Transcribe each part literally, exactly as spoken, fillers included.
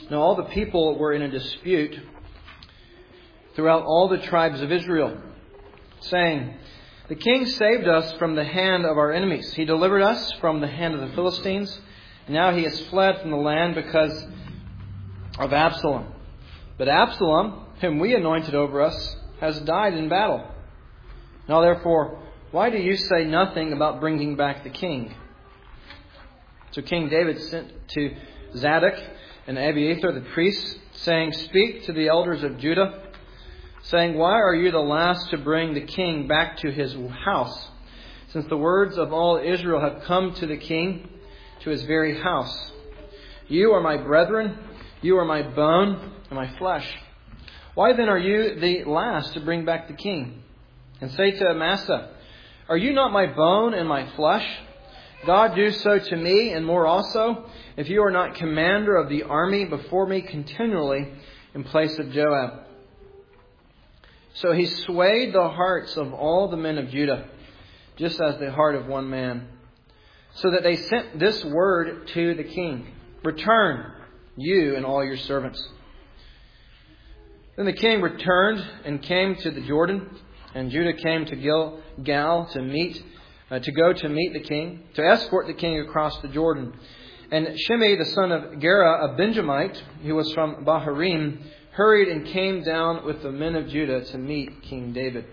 Now all the people were in a dispute throughout all the tribes of Israel, saying, "The king saved us from the hand of our enemies. He delivered us from the hand of the Philistines. And now he has fled from the land because of Absalom. But Absalom, whom we anointed over us, has died in battle. Now therefore, why do you say nothing about bringing back the king?" So King David sent to Zadok and Abiathar the priests, saying, "Speak to the elders of Judah, saying, why are you the last to bring the king back to his house, since the words of all Israel have come to the king, to his very house? You are my brethren, you are my bone and my flesh. Why then are you the last to bring back the king? And say to Amasa, are you not my bone and my flesh? God do so to me, and more also, if you are not commander of the army before me continually in place of Joab." So he swayed the hearts of all the men of Judah, just as the heart of one man, so that they sent this word to the king, "Return, you and all your servants." Then the king returned and came to the Jordan, and Judah came to Gilgal to meet, uh, to go to meet the king, to escort the king across the Jordan. And Shimei, the son of Gera, a Benjamite, who was from Baharim, hurried and came down with the men of Judah to meet King David.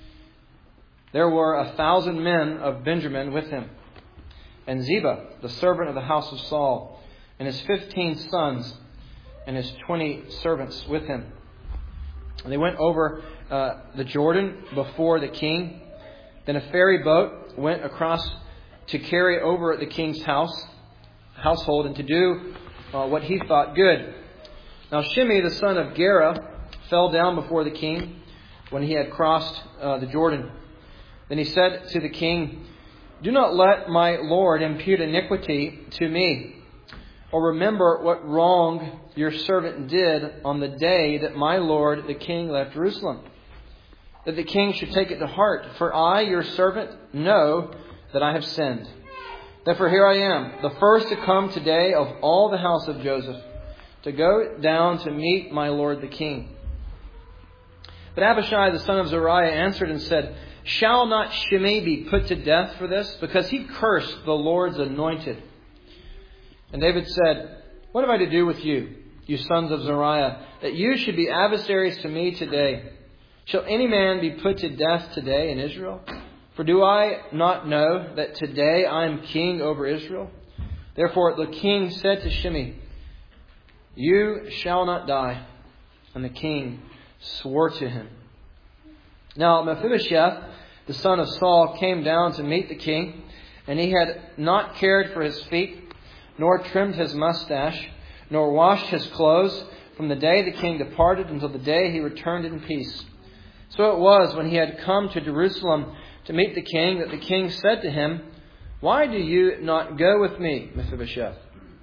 There were a thousand men of Benjamin with him, and Ziba, the servant of the house of Saul, and his fifteen sons, and his twenty servants with him. And they went over uh, the Jordan before the king. Then a ferry boat went across to carry over the king's house, household and to do uh, what he thought good. Now Shimei, the son of Gera, fell down before the king when he had crossed uh, the Jordan. Then he said to the king, "Do not let my lord impute iniquity to me, or remember what wrong your servant did on the day that my lord the king left Jerusalem, that the king should take it to heart. For I, your servant, know that I have sinned. Therefore here I am, the first to come today of all the house of Joseph, to go down to meet my lord the king." But Abishai the son of Zeruiah answered and said, "Shall not Shimei be put to death for this? Because he cursed the Lord's anointed." And David said, "What have I to do with you, you sons of Zeruiah, that you should be adversaries to me today? Shall any man be put to death today in Israel? For do I not know that today I am king over Israel?" Therefore the king said to Shimei, "You shall not die." And the king swore to him. Now Mephibosheth, the son of Saul, came down to meet the king, and he had not cared for his feet, nor trimmed his mustache, nor washed his clothes from the day the king departed until the day he returned in peace. So it was, when he had come to Jerusalem to meet the king, that the king said to him, "Why do you not go with me, Mephibosheth?"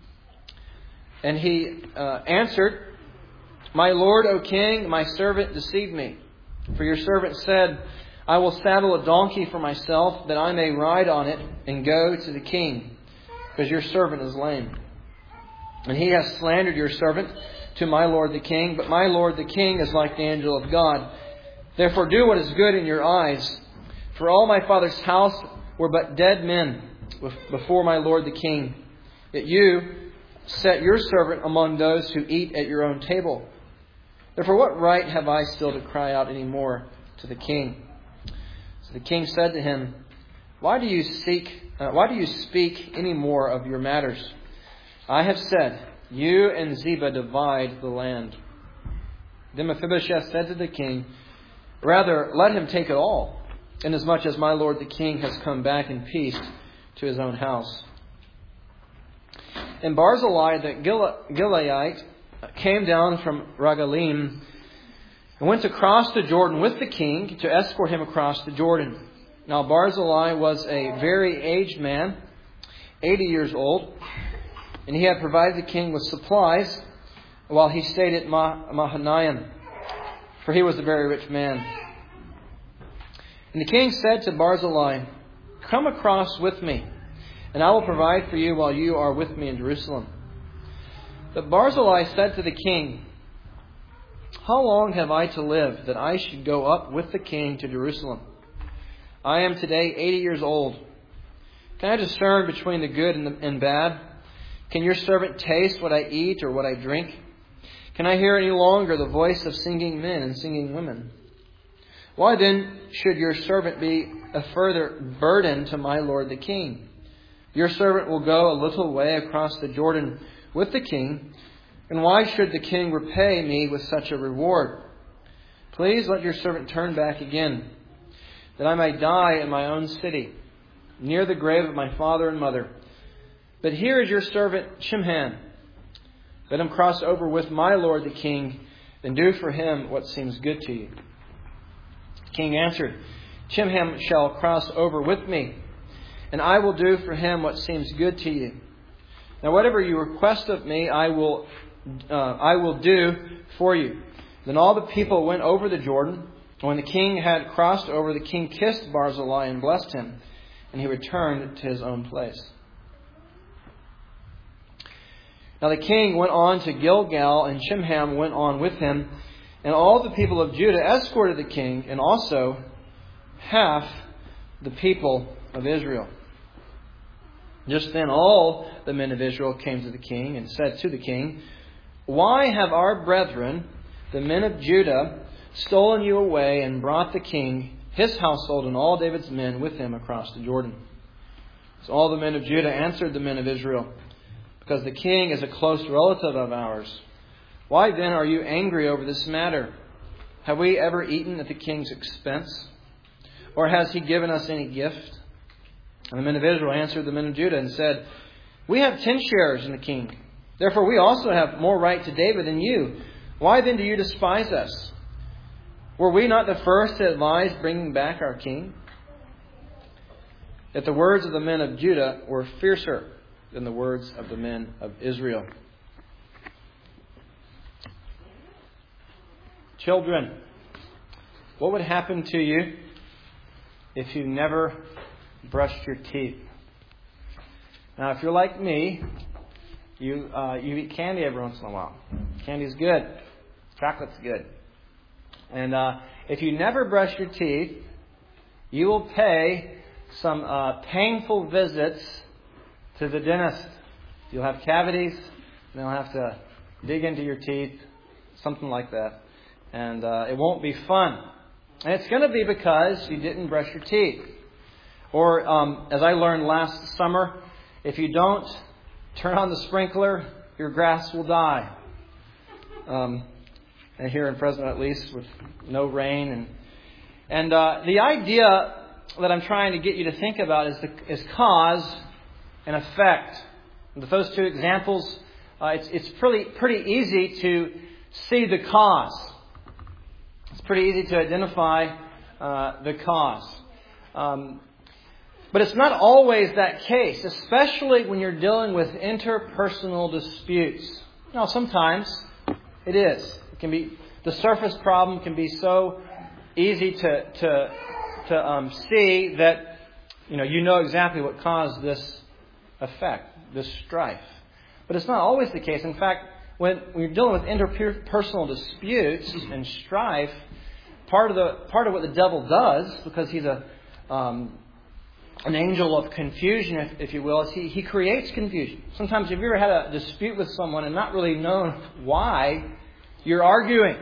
And he uh, answered, "My lord, O king, my servant deceived me. For your servant said, I will saddle a donkey for myself, that I may ride on it and go to the king, because your servant is lame. And he has slandered your servant to my lord the king, but my lord the king is like the angel of God. Therefore do what is good in your eyes. For all my father's house were but dead men before my lord the king. Yet you set your servant among those who eat at your own table. Therefore what right have I still to cry out any more to the king?" So the king said to him, Why do you seek? Uh, why do you speak any more of your matters? I have said, you and Ziba divide the land." Then Mephibosheth said to the king, "Rather, let him take it all, inasmuch as my lord the king has come back in peace to his own house." And Barzillai the Gileadite came down from Ragalim and went across the Jordan with the king to escort him across the Jordan. Now Barzillai was a very aged man, eighty years old, and he had provided the king with supplies while he stayed at Mahanaim, for he was a very rich man. And the king said to Barzillai, "Come across with me, and I will provide for you while you are with me in Jerusalem." But Barzillai said to the king, "How long have I to live that I should go up with the king to Jerusalem? I am today eighty years old. Can I discern between the good and, the, and bad? Can your servant taste what I eat or what I drink? Can I hear any longer the voice of singing men and singing women? Why then should your servant be a further burden to my lord the king? Your servant will go a little way across the Jordan with the king, and why should the king repay me with such a reward? Please let your servant turn back again, that I may die in my own city, near the grave of my father and mother. But here is your servant Chimham. Let him cross over with my lord the king, and do for him what seems good to you." The king answered, "Chimham shall cross over with me, and I will do for him what seems good to you. Now whatever you request of me, I will uh, I will do for you." Then all the people went over the Jordan. When the king had crossed over, the king kissed Barzillai and blessed him, and he returned to his own place. Now the king went on to Gilgal, and Chimham went on with him, and all the people of Judah escorted the king, and also half the people of Israel. Just then all the men of Israel came to the king and said to the king, "Why have our brethren, the men of Judah, stolen you away and brought the king, his household, and all David's men with him across the Jordan?" So all the men of Judah answered the men of Israel, "Because the king is a close relative of ours. Why then are you angry over this matter? Have we ever eaten at the king's expense? Or has he given us any gift?" And the men of Israel answered the men of Judah and said, "We have ten shares in the king. Therefore we also have more right to David than you. Why then do you despise us? Were we not the first to advise bringing back our king?" Yet the words of the men of Judah were fiercer than the words of the men of Israel. Children, what would happen to you if you never brushed your teeth? Now, if you're like me, you uh, you eat candy every once in a while. Candy's good. Chocolate's good. And uh, if you never brush your teeth, you will pay some uh, painful visits to the dentist. You'll have cavities, and they'll have to dig into your teeth, something like that. And uh, it won't be fun. And it's going to be because you didn't brush your teeth. Or, um, as I learned last summer, if you don't turn on the sprinkler, your grass will die. Um, and here in Fresno, at least, with no rain. And and uh, the idea that I'm trying to get you to think about is the is cause and effect. And with those two examples, uh, it's it's pretty pretty easy to see the cause. It's pretty easy to identify uh, the cause. Um, but it's not always that case, especially when you're dealing with interpersonal disputes. Now, sometimes it is. It can be the surface problem can be so easy to to to um, see that you know you know exactly what caused this effect, this strife. But it's not always the case. In fact, when when you're dealing with interpersonal disputes and strife, part of the part of what the devil does, because he's a um, an angel of confusion, if, if you will, is he, he creates confusion. Sometimes, have you ever had a dispute with someone and not really known why you're arguing?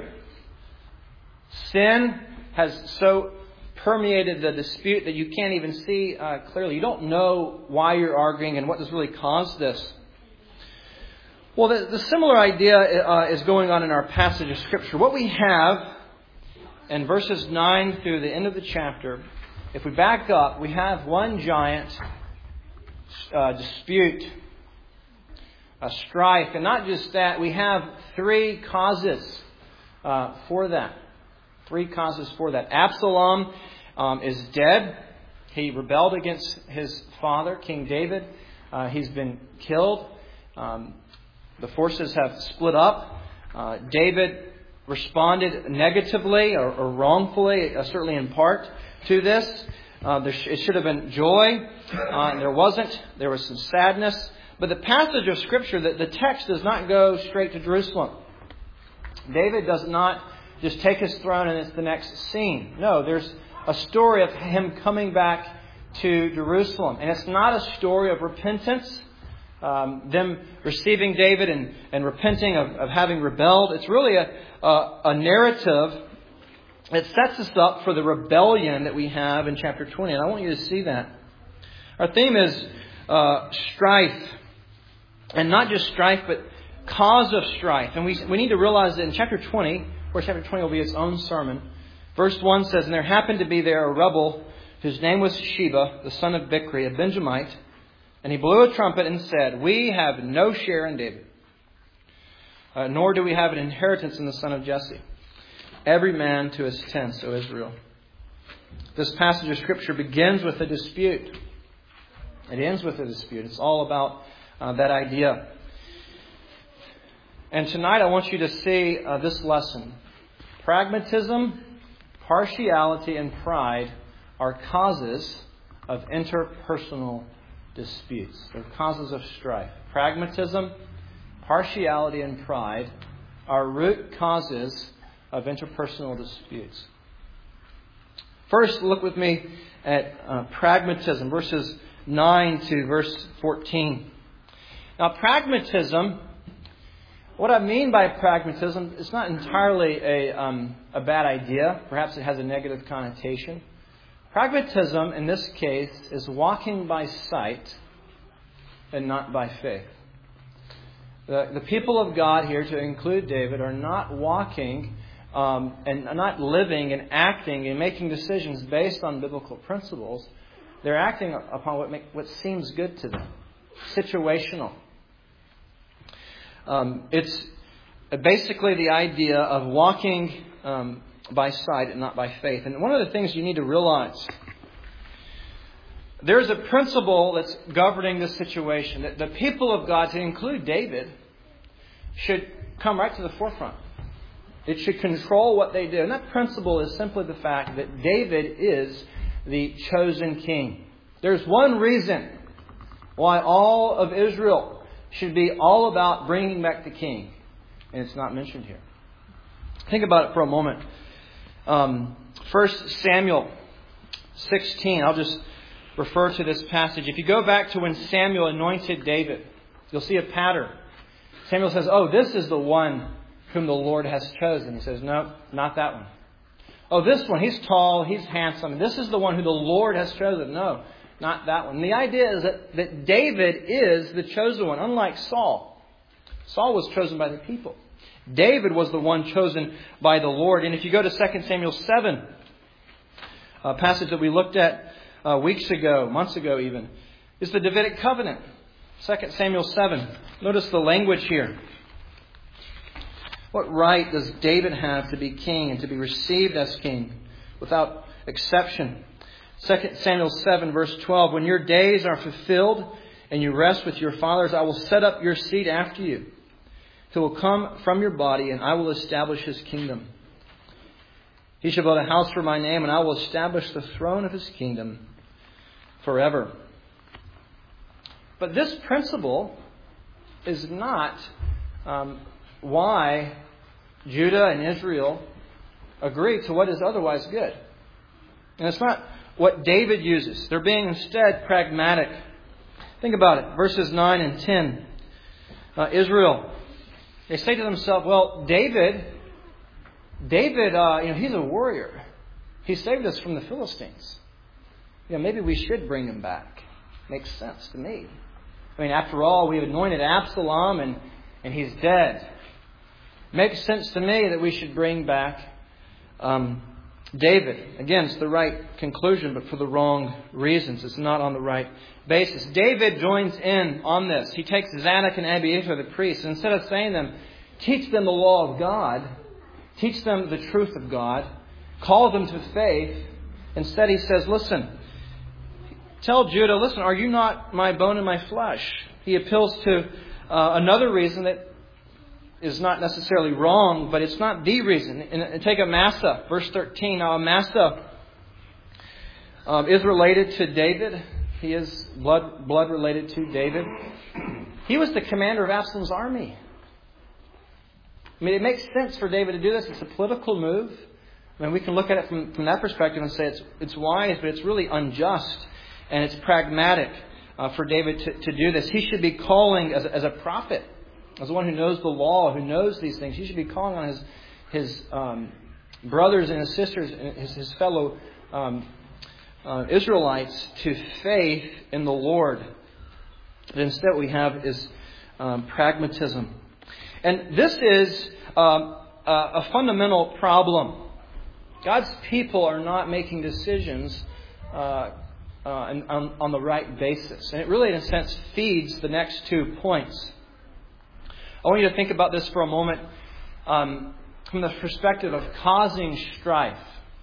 Sin has so permeated the dispute that you can't even see uh, clearly. You don't know why you're arguing and what has really caused this. Well, the, the similar idea uh, is going on in our passage of Scripture. What we have in verses nine through the end of the chapter, if we back up, we have one giant uh, dispute, a strife. And not just that, we have three causes uh, for that. Three causes for that. Absalom um, is dead. He rebelled against his father, King David. Uh, he's been killed. Um, the forces have split up. Uh, David responded negatively or, or wrongfully, uh, certainly in part, to this. Uh, there sh- it should have been joy. Uh, there wasn't. There was some sadness. But the passage of Scripture, that the text does not go straight to Jerusalem. David does not just take his throne and it's the next scene. No, there's a story of him coming back to Jerusalem. And it's not a story of repentance, um, them receiving David and, and repenting of, of having rebelled. It's really a, a, a narrative that sets us up for the rebellion that we have in chapter twenty. And I want you to see that. Our theme is uh, strife. And not just strife, but cause of strife. And we we need to realize that in chapter twenty, where chapter twenty will be its own sermon, verse one says, "And there happened to be there a rebel whose name was Sheba, the son of Bichri, a Benjamite. And he blew a trumpet and said, 'We have no share in David, uh, nor do we have an inheritance in the son of Jesse. Every man to his tents, O Israel.'" This passage of Scripture begins with a dispute. It ends with a dispute. It's all about uh, that idea. And tonight I want you to see uh, this lesson. Pragmatism, partiality, and pride are causes of interpersonal disputes. They're causes of strife. Pragmatism, partiality, and pride are root causes of interpersonal disputes. First, look with me at uh, pragmatism, verses nine to verse fourteen. Now, pragmatism, what I mean by pragmatism, it's not entirely a, um, a bad idea. Perhaps it has a negative connotation. Pragmatism, in this case, is walking by sight and not by faith. The, the people of God here, to include David, are not walking um, and not living and acting and making decisions based on biblical principles. They're acting upon what, make, what seems good to them. Situational. Um, it's basically the idea of walking um, by sight and not by faith. And one of the things you need to realize, there's a principle that's governing this situation. That the people of God, to include David, should come right to the forefront. It should control what they do. And that principle is simply the fact that David is the chosen king. There's one reason why all of Israel should be all about bringing back the king. And it's not mentioned here. Think about it for a moment. Um, First Samuel sixteen. I'll just refer to this passage. If you go back to when Samuel anointed David, you'll see a pattern. Samuel says, "Oh, this is the one whom the Lord has chosen." He says, "No, not that one." "Oh, this one, he's tall, he's handsome. This is the one who the Lord has chosen." "No, not that one." And the idea is that, that David is the chosen one, unlike Saul. Saul was chosen by the people. David was the one chosen by the Lord. And if you go to Second Samuel seven, a passage that we looked at uh, weeks ago, months ago even, is the Davidic covenant. Second Samuel seven. Notice the language here. What right does David have to be king and to be received as king without exception? Second Samuel seven, verse twelve. "When your days are fulfilled and you rest with your fathers, I will set up your seed after you. He will come from your body, and I will establish his kingdom. He shall build a house for my name, and I will establish the throne of his kingdom forever." But this principle is not um, why Judah and Israel agree to what is otherwise good. And it's not what David uses. They're being instead pragmatic. Think about it. Verses nine and ten. Uh, Israel, they say to themselves, well, David, David, uh, you know, he's a warrior. He saved us from the Philistines. You know, maybe we should bring him back. Makes sense to me. I mean, after all, we've anointed Absalom and, and he's dead. Makes sense to me that we should bring back um, David. Again, it's the right conclusion, but for the wrong reasons. It's not on the right basis. David joins in on this. He takes Zadok and Abiathar, the priests, and instead of saying to them, teach them the law of God, teach them the truth of God, call them to faith, instead he says, listen, tell Judah, listen, are you not my bone and my flesh? He appeals to uh, another reason that is not necessarily wrong, but it's not the reason. And, and take Amasa, verse thirteen. Now Amasa um, is related to David. He is blood blood related to David. He was the commander of Absalom's army. I mean, it makes sense for David to do this. It's a political move. I mean, we can look at it from, from that perspective and say it's it's wise, but it's really unjust and it's pragmatic uh, for David to, to do this. He should be calling as a, as a prophet, as one who knows the law, who knows these things. He should be calling on his his um, brothers and his sisters, his, his fellow um, uh, Israelites, to faith in the Lord. But instead, what we have is um, pragmatism, and this is um, a, a fundamental problem. God's people are not making decisions uh, uh, on, on the right basis. And it really, in a sense, feeds the next two points. I want you to think about this for a moment um, from the perspective of causing strife.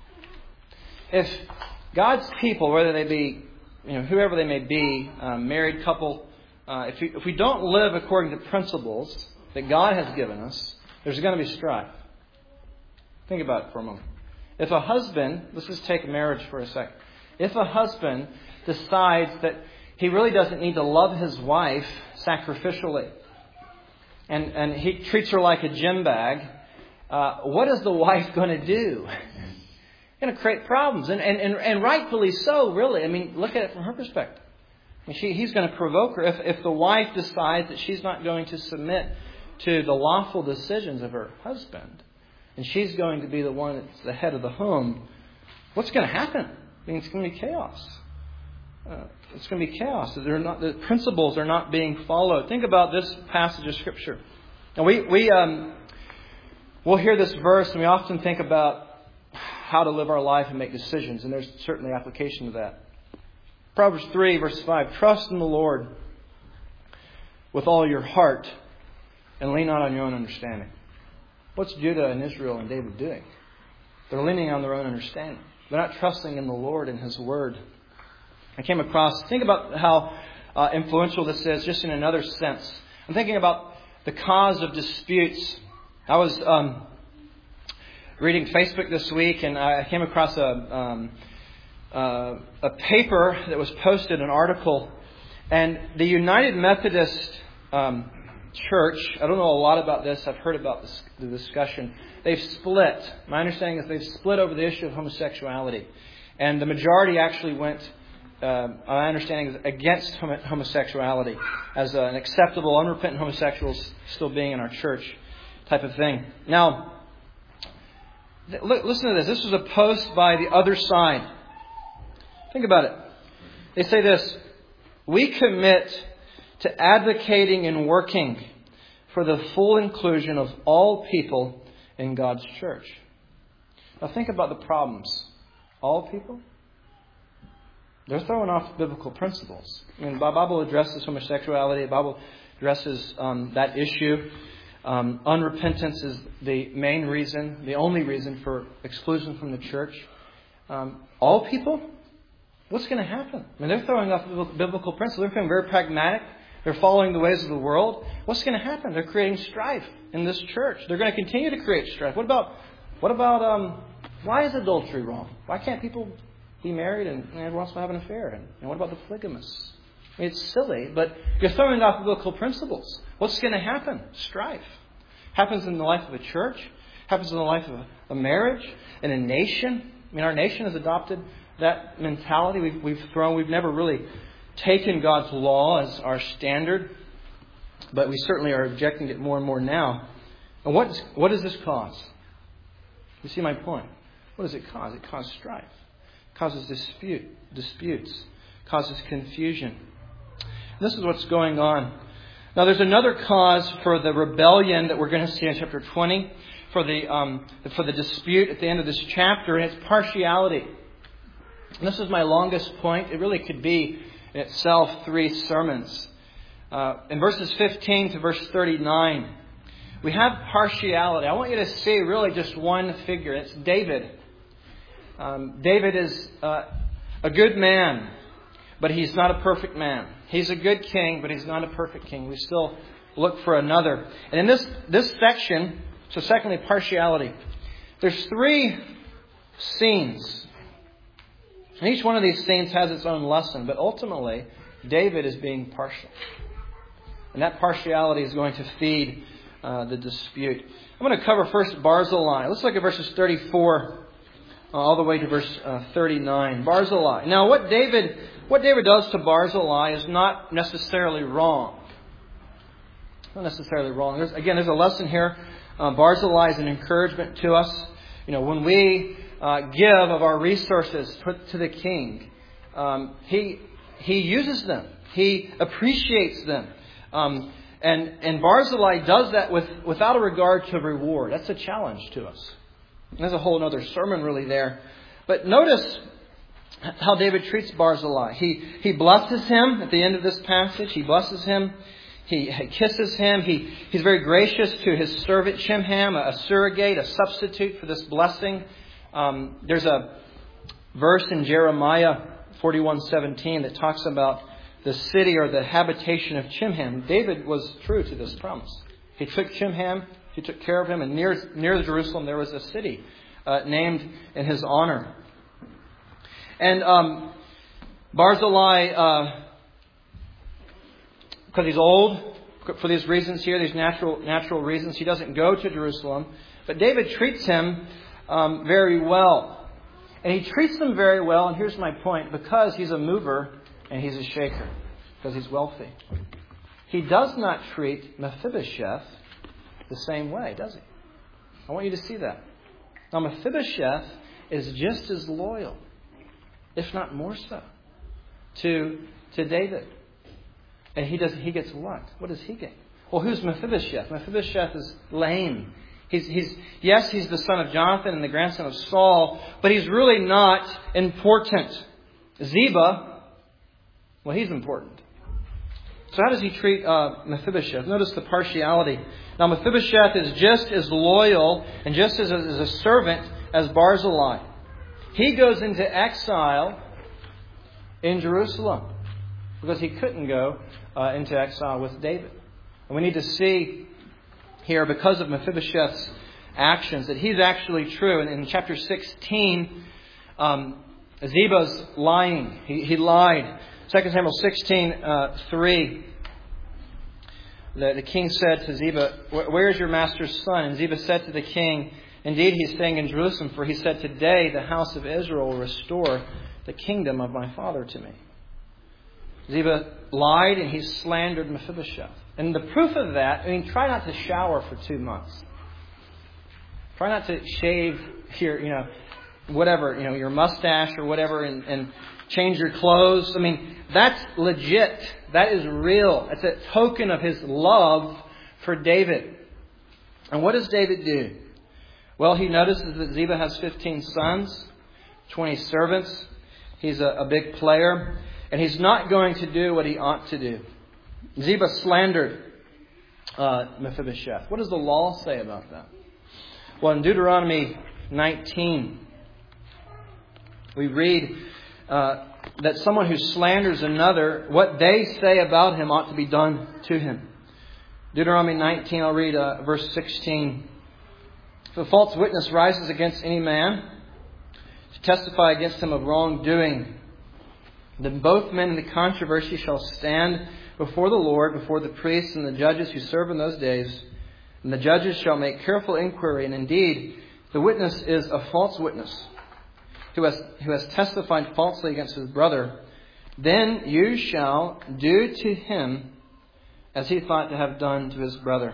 If God's people, whether they be, you know, whoever they may be, um, married couple, uh, if, we, if we don't live according to principles that God has given us, there's going to be strife. Think about it for a moment. If a husband, let's just take marriage for a second. If a husband decides that he really doesn't need to love his wife sacrificially, and, and he treats her like a gym bag, uh, what is the wife going to do? Going to create problems. And, and, and, and rightfully so, really. I mean, look at it from her perspective. I mean, she, he's going to provoke her. If, if the wife decides that she's not going to submit to the lawful decisions of her husband, and she's going to be the one that's the head of the home, what's going to happen? I mean, it's going to be chaos. Uh, it's going to be chaos. They're not, the principles are not being followed. Think about this passage of Scripture. And we, we, um, we'll hear this verse, and we often think about how to live our life and make decisions. And there's certainly application to that. Proverbs three, verse five. Trust in the Lord with all your heart and lean not on your own understanding. What's Judah and Israel and David doing? They're leaning on their own understanding. They're not trusting in the Lord and His Word. I came across, think about how uh, influential this is just in another sense. I'm thinking about the cause of disputes. I was um, reading Facebook this week, and I came across a, um, uh, a paper that was posted, an article, and the United Methodist um Church, I don't know a lot about this. I've heard about this, the discussion. They've split. My understanding is they've split over the issue of homosexuality. And the majority actually went, uh, my understanding is, against homosexuality as an acceptable, unrepentant homosexuals still being in our church type of thing. Now, listen to this. This was a post by the other side. Think about it. They say this: we commit to advocating and working for the full inclusion of all people in God's church. Now think about the problems. All people? They're throwing off biblical principles. I mean, the Bible addresses homosexuality. The Bible addresses um, that issue. Um, unrepentance is the main reason, the only reason for exclusion from the church. Um, all people? What's going to happen? I mean, they're throwing off biblical principles. They're becoming very pragmatic. They're following the ways of the world. What's going to happen? They're creating strife in this church. They're going to continue to create strife. What about, what about, um, why is adultery wrong? Why can't people be married and, and everyone else will have an affair? And, and what about the polygamists? I mean, it's silly, but you're throwing off biblical principles. What's going to happen? Strife. Happens in the life of a church. Happens in the life of a, a marriage, in a nation. I mean, our nation has adopted that mentality. We've, we've thrown, we've never really taken God's law as our standard, but we certainly are rejecting it more and more now. And what, is, what does this cause? You see my point. What does it cause? It causes strife. It causes dispute, disputes. It causes confusion. And this is what's going on. Now there's another cause for the rebellion that we're going to see in chapter twenty, for the, um, for the dispute at the end of this chapter, and it's partiality. And this is my longest point. It really could be in itself three sermons. Uh, in verses fifteen to verse thirty-nine, we have partiality. I want you to see really just one figure. It's David. Um, David is uh, a good man, but he's not a perfect man. He's a good king, but he's not a perfect king. We still look for another. And in this, this section, so secondly, partiality. There's three scenes. And each one of these scenes has its own lesson, but ultimately, David is being partial. And that partiality is going to feed uh, the dispute. I'm going to cover first Barzillai. Let's look at verses thirty-four uh, all the way to verse uh, thirty-nine. Barzillai. Now, what David what David does to Barzillai is not necessarily wrong. Not necessarily wrong. There's, again, there's a lesson here. Uh, Barzillai is an encouragement to us. You know, when we uh, give of our resources to, to the king, um, he he uses them. He appreciates them. Um, and, and Barzillai does that with without a regard to reward. That's a challenge to us. There's a whole other sermon really there. But notice how David treats Barzillai. He, he blesses him at the end of this passage. He blesses him. He kisses him. He, he's very gracious to his servant Chimham, a, a surrogate, a substitute for this blessing. Um, there's a verse in Jeremiah forty-one seventeen that talks about the city or the habitation of Chimham. David was true to this promise. He took Chimham, he took care of him, and near near Jerusalem there was a city uh, named in his honor. And um, Barzillai, uh, because he's old, for these reasons here, these natural natural reasons, he doesn't go to Jerusalem. But David treats him um, very well. And he treats him very well, and here's my point, because he's a mover and he's a shaker, because he's wealthy. He does not treat Mephibosheth the same way, does he? I want you to see that. Now, Mephibosheth is just as loyal, if not more so, to, to David. And he does. He gets what? What does he get? Well, who's Mephibosheth? Mephibosheth is lame. He's, he's yes, he's the son of Jonathan and the grandson of Saul, but he's really not important. Ziba, well, he's important. So how does he treat uh, Mephibosheth? Notice the partiality. Now, Mephibosheth is just as loyal and just as a, as a servant as Barzillai. He goes into exile in Jerusalem because he couldn't go uh, into exile with David. And we need to see here, because of Mephibosheth's actions, that he's actually true. And in chapter sixteen, um, Ziba's lying. He, he lied. Second Samuel sixteen, uh, three. The, the king said to Ziba, "Where is your master's son?" And Ziba said to the king, "Indeed, he is staying in Jerusalem, for he said, 'Today the house of Israel will restore the kingdom of my father to me.'" Ziba lied and he slandered Mephibosheth. And the proof of that, I mean, try not to shower for two months. Try not to shave your, you know, whatever, you know, your mustache or whatever, and, and change your clothes. I mean, that's legit. That is real. It's a token of his love for David. And what does David do? Well, he notices that Ziba has fifteen sons, twenty servants. He's a, a big player. And he's not going to do what he ought to do. Ziba slandered uh, Mephibosheth. What does the law say about that? Well, in Deuteronomy nineteen, we read uh, that someone who slanders another, what they say about him ought to be done to him. Deuteronomy nineteen, I'll read uh, verse sixteen. "If a false witness rises against any man to testify against him of wrongdoing, then both men in the controversy shall stand before the Lord, before the priests and the judges who serve in those days. And the judges shall make careful inquiry. And indeed, the witness is a false witness, who has, who has testified falsely against his brother. Then you shall do to him as he thought to have done to his brother."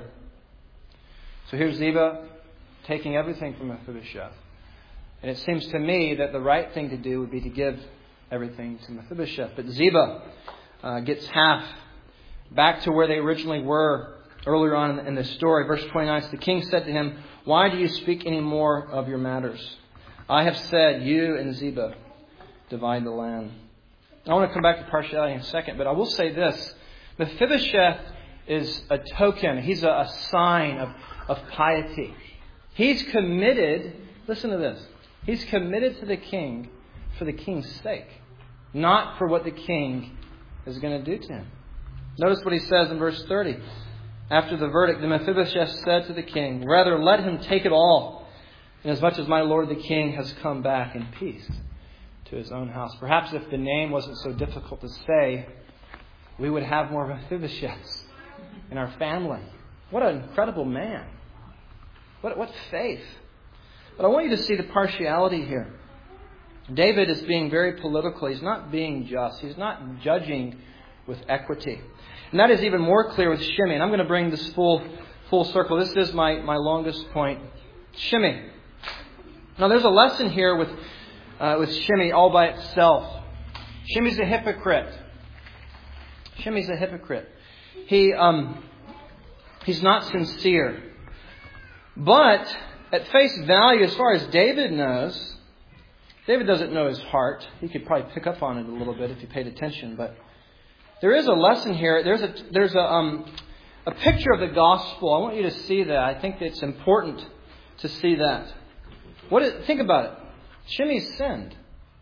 So here's Ziba taking everything from Mephibosheth. And it seems to me that the right thing to do would be to give everything to Mephibosheth. But Ziba uh, gets half, back to where they originally were earlier on in the story. Verse twenty-nine, "So the king said to him, 'Why do you speak any more of your matters? I have said, you and Ziba divide the land.'" I want to come back to partiality in a second, but I will say this. Mephibosheth is a token. He's a, a sign of, of piety. He's committed, listen to this, he's committed to the king for the king's sake, not for what the king is going to do to him. Notice what he says in verse thirty. After the verdict, the Mephibosheth said to the king, "Rather, let him take it all, inasmuch as my lord the king has come back in peace to his own house." Perhaps if the name wasn't so difficult to say, we would have more Mephibosheths. in our family. What an incredible man. What, what faith. But I want you to see the partiality here. David is being very political. He's not being just. He's not judging with equity. And that is even more clear with Shimei. And I'm going to bring this full full circle. This is my, my longest point. Shimei. Now there's a lesson here with, uh, with Shimei all by itself. Shimei's a hypocrite. Shimei's a hypocrite. He um, he's not sincere. But at face value, as far as David knows, David doesn't know his heart. He could probably pick up on it a little bit if he paid attention. But there is a lesson here. There's a there's a um, a picture of the gospel. I want you to see that. I think it's important to see that. What is, think about it. Shimei's sinned.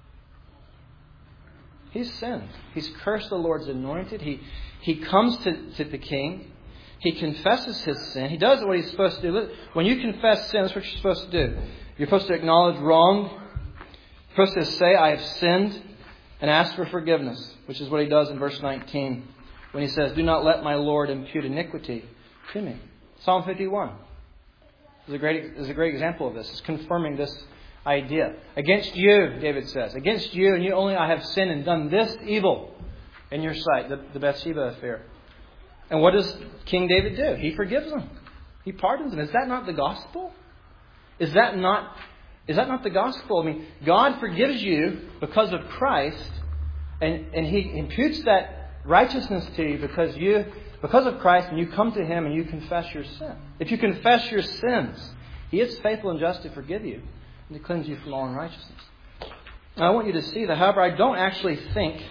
He's sinned. He's cursed the Lord's anointed. He he comes to, to the king. He confesses his sin. He does what he's supposed to do. When you confess sin, that's what you're supposed to do. You're supposed to acknowledge wrong. You're supposed to say, I have sinned, and ask for forgiveness, which is what he does in verse nineteen when he says, do not let my Lord impute iniquity to me. Psalm fifty-one is a great, is a great example of this. It's confirming this idea. Against you, David says, against you and you only I have sinned and done this evil in your sight, the, the Bathsheba affair. And what does King David do? He forgives them. He pardons them. Is that not the gospel? Is that not, is that not the gospel? I mean, God forgives you because of Christ, and, and He imputes that righteousness to you because you, because of Christ, and you come to Him and you confess your sin. If you confess your sins, He is faithful and just to forgive you and to cleanse you from all unrighteousness. Now, I want you to see that. However, I don't actually think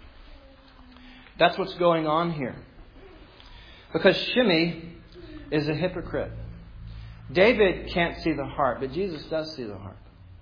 that's what's going on here. Because Shimei is a hypocrite. David can't see the heart, but Jesus does see the heart.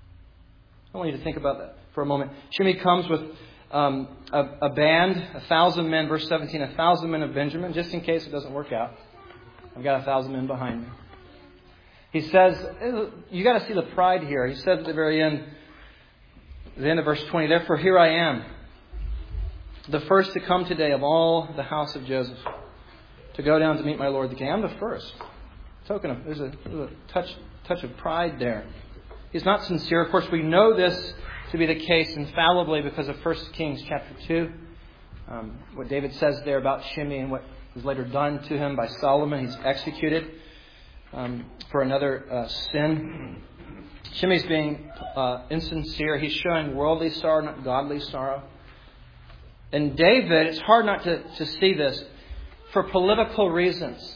I want you to think about that for a moment. Shimei comes with um, a, a band, a thousand men, verse seventeen, a thousand men of Benjamin, just in case it doesn't work out. I've got a thousand men behind me. He says, you got to see the pride here. He says at the very end, at the end of verse twenty, therefore here I am, the first to come today of all the house of Joseph, to go down to meet my Lord the King. I'm the first. Token of there's a, there's a touch touch of pride there. He's not sincere. Of course, we know this to be the case infallibly because of First Kings chapter two. Um, what David says there about Shimei and what was later done to him by Solomon. He's executed um, for another uh, sin. Shimei's being uh, insincere. He's showing worldly sorrow, not godly sorrow. And David, it's hard not to, to see this. For political reasons,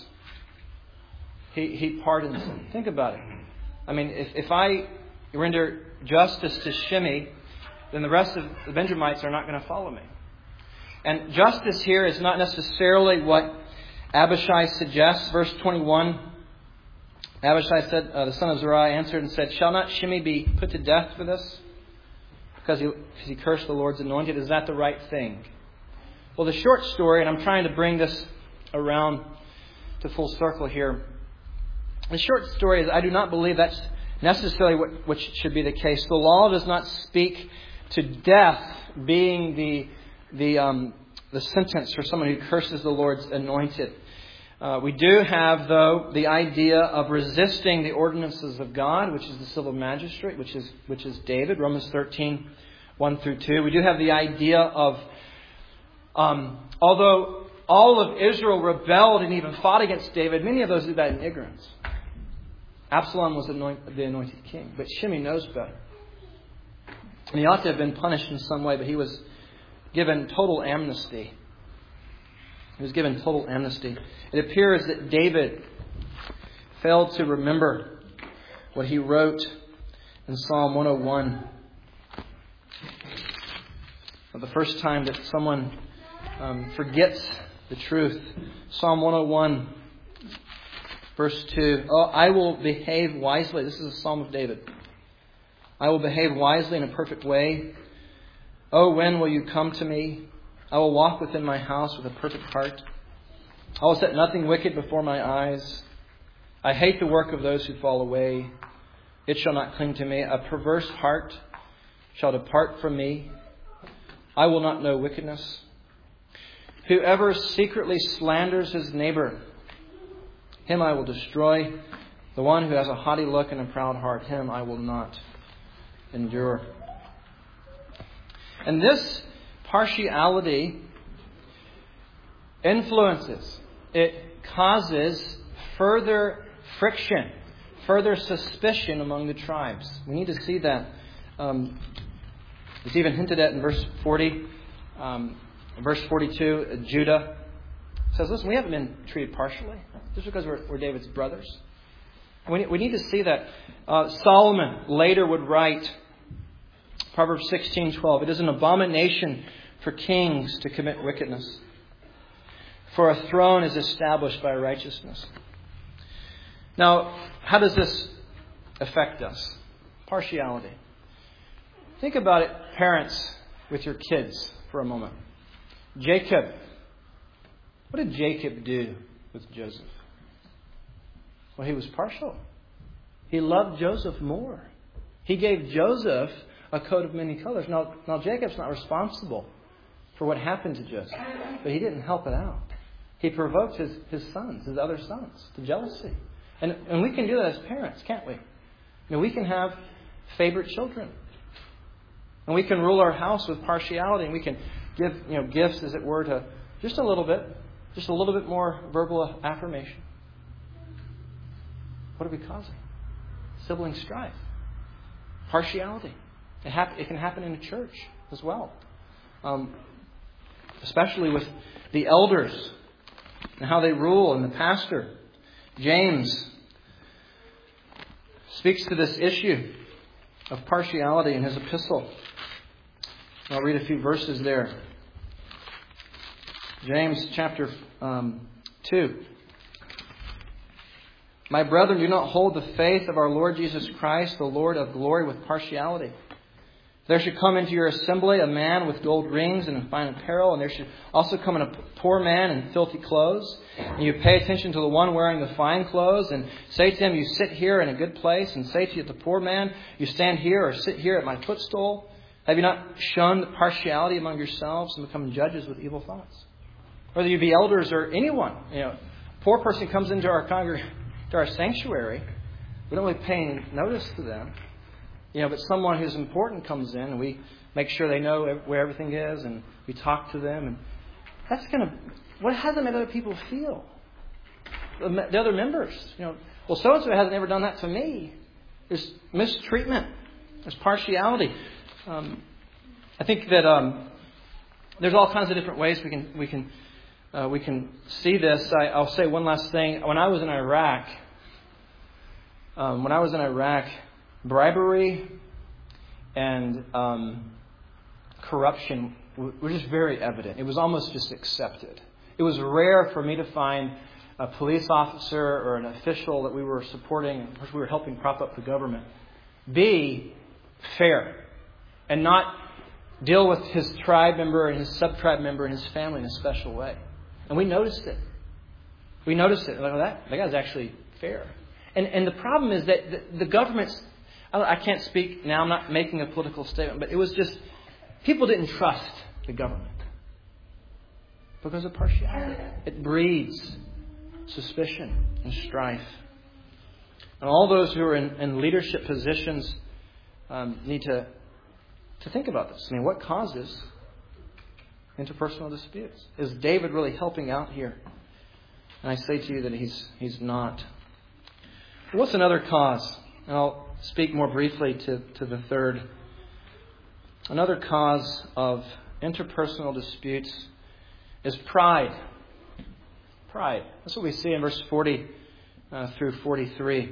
he, he pardons him. Think about it. I mean, if, if I render justice to Shimei, then the rest of the Benjamites are not going to follow me. And justice here is not necessarily what Abishai suggests. Verse twenty-one, Abishai said, uh, the son of Zeruiah answered and said, shall not Shimei be put to death for this? Because he, because he cursed the Lord's anointed. Is that the right thing? Well, the short story, and I'm trying to bring this around to full circle here. The short story is I do not believe that's necessarily what, what should be the case. The law does not speak to death being the the um, the sentence for someone who curses the Lord's anointed. Uh, we do have, though, the idea of resisting the ordinances of God, which is the civil magistrate, which is which is David, Romans thirteen, one through two. We do have the idea of um, although all of Israel rebelled and even fought against David, many of those did that in ignorance. Absalom was the anointed king, but Shimei knows better. And he ought to have been punished in some way, but he was given total amnesty. He was given total amnesty. It appears that David failed to remember what he wrote in Psalm one oh one. The first time that someone um, forgets the truth. Psalm one oh one, verse two. Oh, I will behave wisely. This is a psalm of David. I will behave wisely in a perfect way. Oh, when will you come to me? I will walk within my house with a perfect heart. I will set nothing wicked before my eyes. I hate the work of those who fall away. It shall not cling to me. A perverse heart shall depart from me. I will not know wickedness. Whoever secretly slanders his neighbor him I will destroy. The one who has a haughty look and a proud heart, him I will not endure. And this partiality influences. It causes further friction, further suspicion among the tribes. We need to see that. Um, it's even hinted at in verse forty. Um, verse forty-two, Judah says, listen, we haven't been treated partially just because we're, we're David's brothers. We, we need to see that. Uh, Solomon later would write, Proverbs sixteen twelve, it is an abomination for kings to commit wickedness, for a throne is established by righteousness. Now, how does this affect us? Partiality. Think about it, parents, with your kids for a moment. Jacob. What did Jacob do with Joseph? Well, he was partial. He loved Joseph more. He gave Joseph a coat of many colors. Now, now Jacob's not responsible for what happened to Joseph, but he didn't help it out. He provoked his, his sons, his other sons, to jealousy. And, and we can do that as parents, can't we? I mean, we can have favorite children. And we can rule our house with partiality, and we can give, you know, gifts, as it were, to just a little bit, just a little bit more verbal affirmation. What are we causing? Sibling strife. Partiality. It, hap- it can happen in a church as well. Um, especially with the elders and how they rule and the pastor. James speaks to this issue of partiality in his epistle. I'll read a few verses there. James chapter um, two. My brethren, do not hold the faith of our Lord Jesus Christ, the Lord of glory, with partiality. There should come into your assembly a man with gold rings and fine apparel, and there should also come in a poor man in filthy clothes. And you pay attention to the one wearing the fine clothes, and say to him, you sit here in a good place, and say to the poor man, you stand here or sit here at my footstool. Have you not shunned partiality among yourselves and become judges with evil thoughts? Whether you be elders or anyone, you know, a poor person comes into our congregation, to our sanctuary, we don't really pay any notice to them. You know, but someone who's important comes in and we make sure they know where everything is and we talk to them. And that's going to, what has that made other people feel? The, the other members, you know, well, so-and-so hasn't ever done that to me. There's mistreatment. There's partiality. Um, I think that um, there's all kinds of different ways we can we can uh, we can see this. I, I'll say one last thing. When I was in Iraq, um, when I was in Iraq, bribery and um, corruption were just very evident. It was almost just accepted. It was rare for me to find a police officer or an official that we were supporting, of course we were helping prop up the government, be fair and not deal with his tribe member and his sub-tribe member and his family in a special way. And we noticed it. We noticed it. Like, oh, that, that guy's actually fair. And and the problem is that the, the government's, I can't speak now, I'm not making a political statement, but it was just, people didn't trust the government because of partiality. It breeds suspicion and strife. And all those who are in, in leadership positions um, need to, to think about this. I mean, what causes interpersonal disputes? Is David really helping out here? And I say to you that he's he's not. What's another cause? And I'll speak more briefly to, to the third. Another cause of interpersonal disputes is pride. Pride. That's what we see in verse forty uh, through forty-three.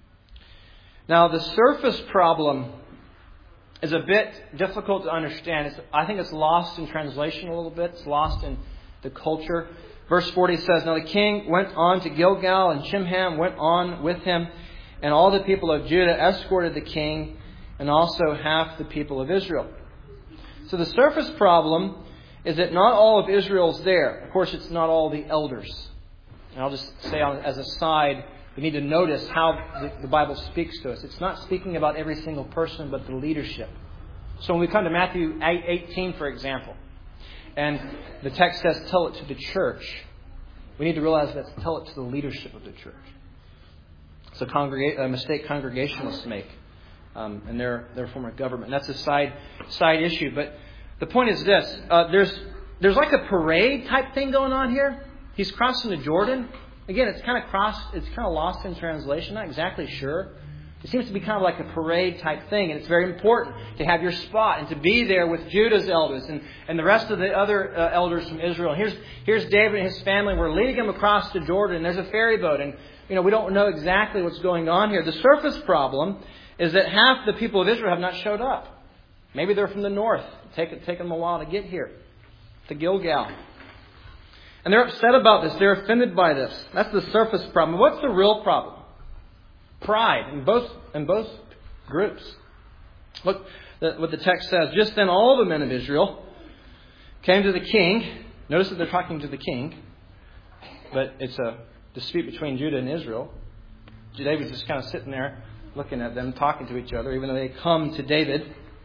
Now, the surface problem is a bit difficult to understand. It's, I think it's lost in translation a little bit. It's lost in the culture. Verse forty says, Now the king went on to Gilgal, and Chimham went on with him, and all the people of Judah escorted the king, and also half the people of Israel. So the surface problem is that not all of Israel's there. Of course, it's not all the elders. And I'll just say as a side, we need to notice how the Bible speaks to us. It's not speaking about every single person, but the leadership. So when we come to Matthew eighteen, for example, and the text says, tell it to the church. We need to realize that to tell it to the leadership of the church. It's a, congrega- a mistake Congregationalists make um, in their, their form of government. And that's a side side issue. But the point is this. Uh, there's there's like a parade type thing going on here. He's crossing the Jordan. Again, it's kind of crossed, it's kind of lost in translation. Not exactly sure. It seems to be kind of like a parade type thing. And it's very important to have your spot and to be there with Judah's elders and, and the rest of the other uh, elders from Israel. Here's here's David and his family. We're leading him across the Jordan. There's a ferry boat. And, you know, we don't know exactly what's going on here. The surface problem is that half the people of Israel have not showed up. Maybe they're from the north. Take it, taken them a while to get here, to Gilgal. And they're upset about this. They're offended by this. That's the surface problem. What's the real problem? Pride in both in both groups. Look what the text says. Just then all the men of Israel came to the king. Notice that they're talking to the king. But it's a dispute between Judah and Israel. David's just kind of sitting there looking at them, talking to each other, even though they come to David.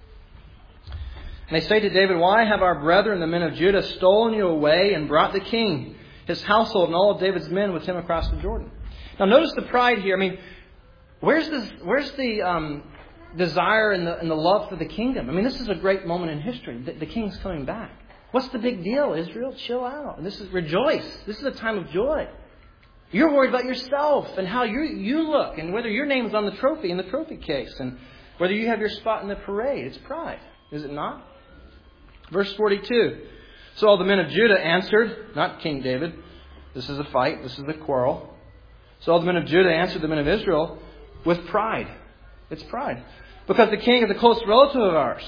And they say to David, "Why have our brethren, the men of Judah, stolen you away and brought the king, his household, and all of David's men with him across the Jordan?" Now notice the pride here. I mean, where's this, where's the um, desire and the, and the love for the kingdom? I mean, this is a great moment in history. The, the king's coming back. What's the big deal, Israel? Chill out. And this is rejoice. This is a time of joy. You're worried about yourself and how you you look and whether your name's on the trophy in the trophy case and whether you have your spot in the parade. It's pride, is it not? Verse forty-two. So all the men of Judah answered, not King David. This is a fight. This is a quarrel. So all the men of Judah answered the men of Israel with pride. It's pride. Because the king is a close relative of ours.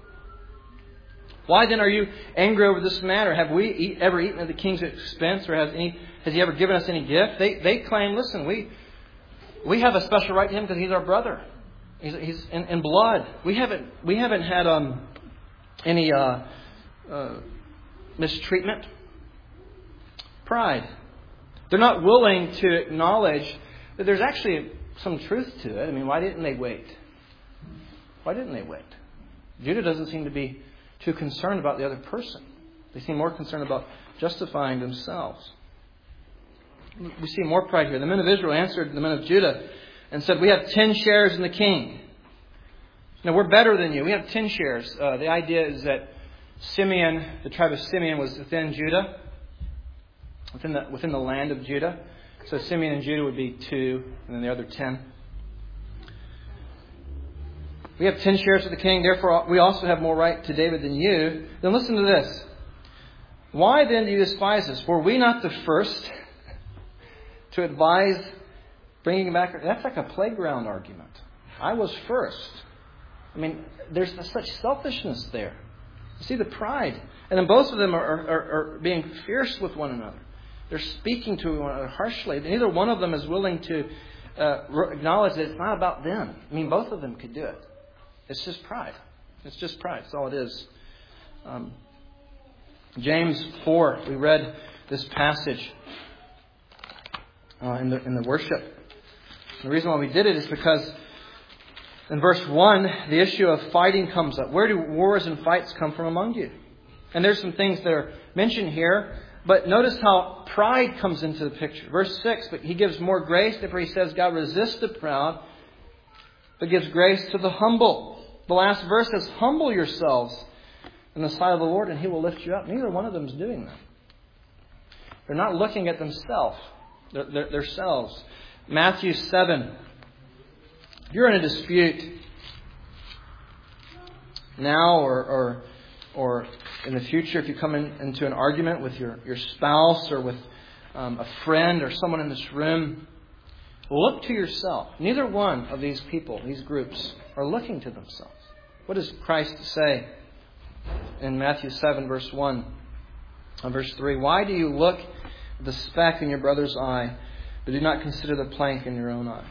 Why then are you angry over this matter? Have we eat, ever eaten at the king's expense, or has any has he ever given us any gift? They they claim, listen, we we have a special right to him because he's our brother. He's, he's in, in blood. We haven't we haven't had um any uh, uh, mistreatment. Pride. They're not willing to acknowledge that there's actually some truth to it. I mean, why didn't they wait? Why didn't they wait? Judah doesn't seem to be too concerned about the other person. They seem more concerned about justifying themselves. We see more pride here. The men of Israel answered the men of Judah and said, "We have ten shares in the king. Now, we're better than you. We have ten shares." Uh, the idea is that Simeon, the tribe of Simeon, was within Judah, within the within the land of Judah. So Simeon and Judah would be two, and then the other ten. We have ten shares of the king, therefore we also have more right to David than you. Then listen to this. Why then do you despise us? Were we not the first to advise bringing him back? That's like a playground argument. I was first. I mean, there's such selfishness there. You see the pride. And then both of them are, are, are being fierce with one another. They're speaking to one another harshly. Neither one of them is willing to uh, acknowledge that it's not about them. I mean, both of them could do it. It's just pride. It's just pride. That's all it is. Um, James four, we read this passage uh, in the in the worship. The reason why we did it is because in verse one, the issue of fighting comes up. Where do wars and fights come from among you? And there's some things that are mentioned here. But notice how pride comes into the picture. Verse six, but he gives more grace. Therefore he says, God resists the proud, but gives grace to the humble. The last verse says, humble yourselves in the sight of the Lord and he will lift you up. Neither one of them is doing that. They're not looking at themselves, their, their, their selves. Matthew seven. If you're in a dispute now or or, or in the future, if you come in, into an argument with your, your spouse or with um, a friend or someone in this room, look to yourself. Neither one of these people, these groups, are looking to themselves. What does Christ say in Matthew seven, verse one and verse three? Why do you look at the speck in your brother's eye, but do not consider the plank in your own eye?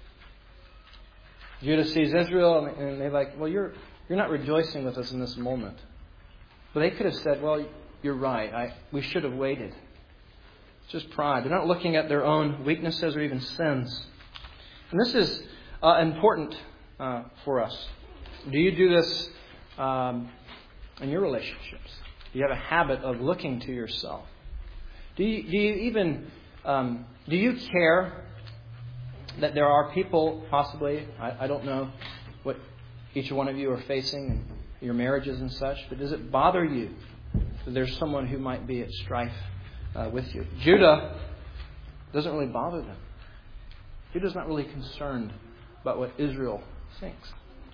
Judah sees Israel and they're like, well, you're you're not rejoicing with us in this moment. But they could have said, well, you're right. I, we should have waited. It's just pride. They're not looking at their own weaknesses or even sins. And this is uh, important uh, for us. Do you do this um, in your relationships? Do you have a habit of looking to yourself? Do you, do you even, um, do you care that there are people possibly, I, I don't know what each one of you are facing in your marriages and such, but does it bother you that there's someone who might be at strife uh, with you? Judah doesn't really bother them. Judah's not really concerned about what Israel thinks.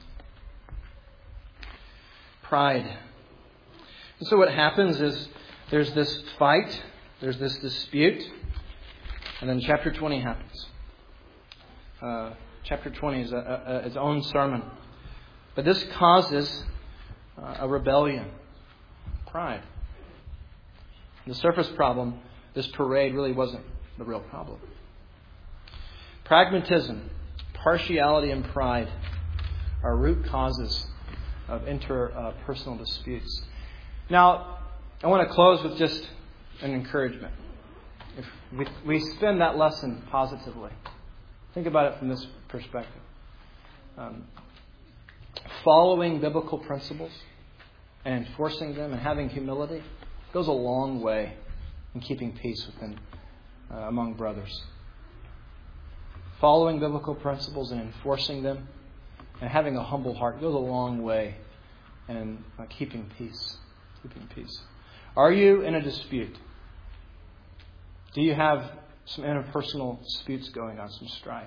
Pride. And so what happens is there's this fight, there's this dispute, and then chapter twenty happens. Uh, chapter twenty is a, a, a, its own sermon. But this causes uh, a rebellion. Pride. The surface problem, this parade really wasn't the real problem. Pragmatism, partiality, and pride are root causes of interpersonal disputes. Now, I want to close with just an encouragement. If we, we spend that lesson positively, think about it from this perspective. Um, following biblical principles and enforcing them and having humility goes a long way in keeping peace within uh, among brothers. Following biblical principles and enforcing them and having a humble heart goes a long way in uh, keeping peace. Keeping peace. Are you in a dispute? Do you have some interpersonal disputes going on, some strife?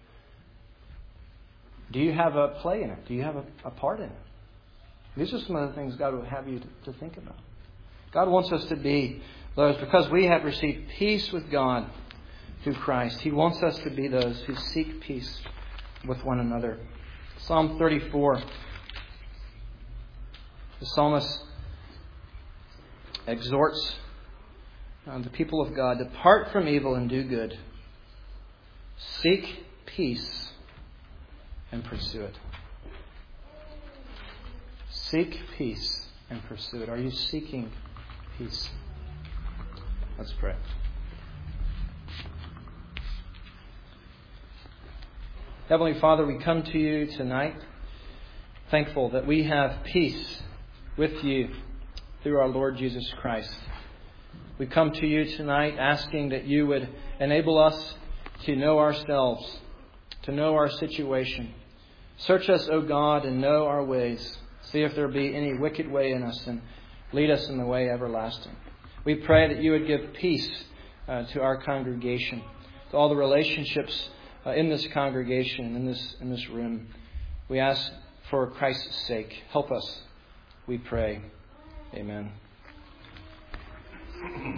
Do you have a play in it? Do you have a, a part in it? These are some of the things God would have you to, to think about. God wants us to be those, because we have received peace with God through Christ. He wants us to be those who seek peace with one another. Psalm thirty-four. The psalmist exhorts uh, the people of God, depart from evil and do good. Seek peace and pursue it. Seek peace and pursue it. Are you seeking peace? Let's pray. Heavenly Father, we come to you tonight thankful that we have peace with you through our Lord Jesus Christ. We come to you tonight asking that you would enable us to know ourselves, to know our situation. Search us, O God, and know our ways. See if there be any wicked way in us and lead us in the way everlasting. We pray that you would give peace uh, to our congregation, to all the relationships uh, in this congregation, in this in this room. We ask for Christ's sake. Help us, we pray. Amen.